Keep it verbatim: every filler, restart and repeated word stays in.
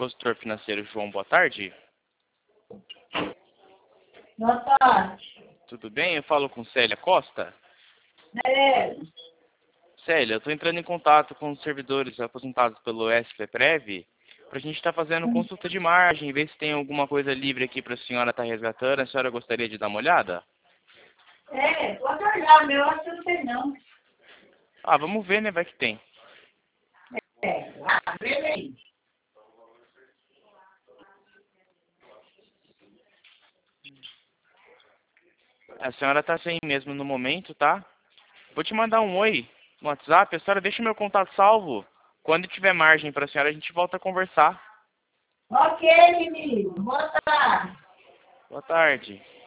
consultor financeiro João, boa tarde. Boa tarde. Tudo bem? Eu falo com Célia Costa. É. Célia, eu estou entrando em contato com os servidores aposentados pelo S P Prev para a gente estar fazendo consulta de margem, ver se tem alguma coisa livre aqui para a senhora estar resgatando. A senhora gostaria de dar uma olhada? É, pode olhar, meu acho que não tem não. Ah, vamos ver, né? Vai que tem. É, ah, beleza. A senhora está sem mesmo no momento, tá? Vou te mandar um oi no WhatsApp. A senhora deixa meu contato salvo. Quando tiver margem para a senhora, a gente volta a conversar. Ok, menino. Boa tarde. Boa tarde.